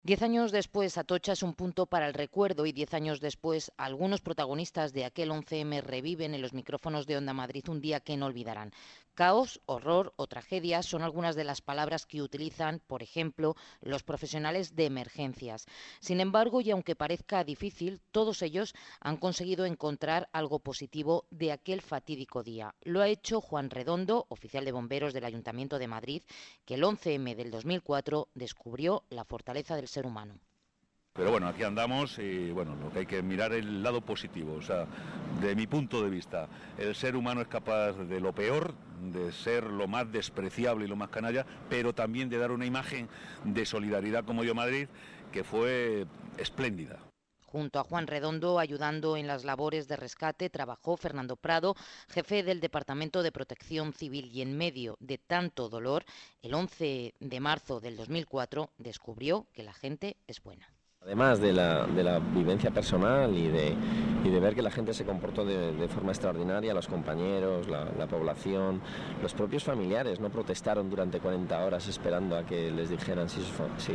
10 años después, Atocha es un punto para el recuerdo y 10 años después, algunos protagonistas de aquel 11M reviven en los micrófonos de Onda Madrid un día que no olvidarán. Caos, horror o tragedia son algunas de las palabras que utilizan, por ejemplo, los profesionales de emergencias. Sin embargo, y aunque parezca difícil, todos ellos han conseguido encontrar algo positivo de aquel fatídico día. Lo ha hecho Juan Redondo, oficial de bomberos del Ayuntamiento de Madrid, que el 11M del 2004 descubrió la fortaleza del ser humano. Pero bueno, aquí andamos y bueno, lo que hay que mirar es el lado positivo. O sea, de mi punto de vista, el ser humano es capaz de lo peor, de ser lo más despreciable y lo más canalla, pero también de dar una imagen de solidaridad como Yo Madrid, que fue espléndida. Junto a Juan Redondo, ayudando en las labores de rescate, trabajó Fernando Prado, jefe del Departamento de Protección Civil, y en medio de tanto dolor, el 11 de marzo del 2004 descubrió que la gente es buena. Además de la vivencia personal y de ver que la gente se comportó de forma extraordinaria, los compañeros, la población, los propios familiares no protestaron durante 40 horas esperando a que les dijeran si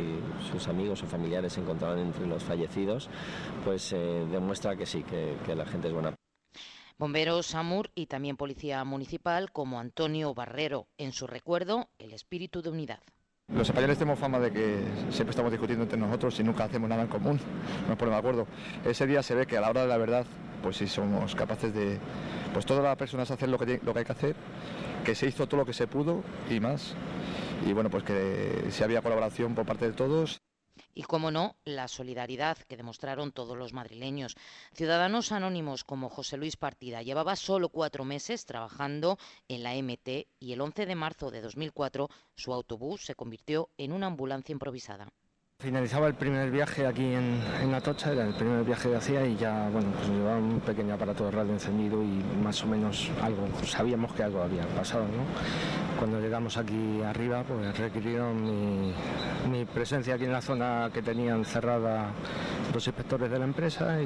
sus amigos o familiares se encontraban entre los fallecidos, pues demuestra que sí, que la gente es buena. Bomberos, SAMUR y también Policía Municipal como Antonio Barrero. En su recuerdo, el espíritu de unidad. Los españoles tenemos fama de que siempre estamos discutiendo entre nosotros y nunca hacemos nada en común, no nos ponemos de acuerdo. Ese día se ve que a la hora de la verdad, pues sí somos capaces de, pues todas las personas hacer lo que hay que hacer, que se hizo todo lo que se pudo y más. Y bueno, pues que sí había colaboración por parte de todos. Y, cómo no, la solidaridad que demostraron todos los madrileños. Ciudadanos anónimos como José Luis Partida llevaba solo 4 meses trabajando en la MT y el 11 de marzo de 2004 su autobús se convirtió en una ambulancia improvisada. Finalizaba el primer viaje aquí en Atocha, era el primer viaje que hacía y ya, bueno, pues llevaba un pequeño aparato de radio encendido y más o menos algo, sabíamos que algo había pasado, ¿no? Cuando llegamos aquí arriba, pues requirieron mi presencia aquí en la zona que tenían cerrada los inspectores de la empresa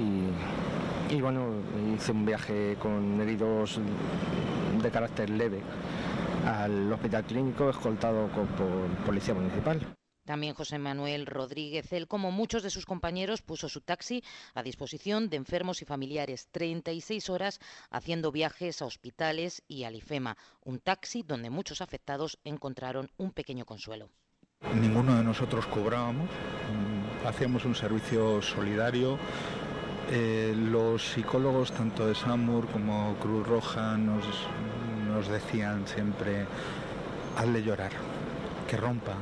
y bueno, hice un viaje con heridos de carácter leve al hospital clínico escoltado por policía municipal. También José Manuel Rodríguez, él como muchos de sus compañeros puso su taxi a disposición de enfermos y familiares, 36 horas haciendo viajes a hospitales y al IFEMA, un taxi donde muchos afectados encontraron un pequeño consuelo. Ninguno de nosotros cobrábamos, hacíamos un servicio solidario. Los psicólogos tanto de SAMUR como Cruz Roja nos decían siempre, hazle llorar, que rompa.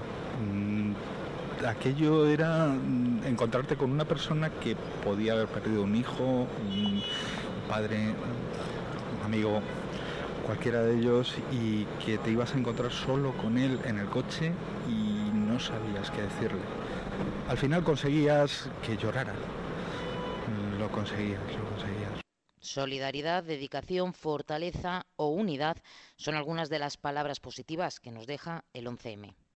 Aquello era encontrarte con una persona que podía haber perdido un hijo, un padre, un amigo, cualquiera de ellos, y que te ibas a encontrar solo con él en el coche y no sabías qué decirle. Al final conseguías que llorara. Lo conseguías. Solidaridad, dedicación, fortaleza o unidad son algunas de las palabras positivas que nos deja el 11M.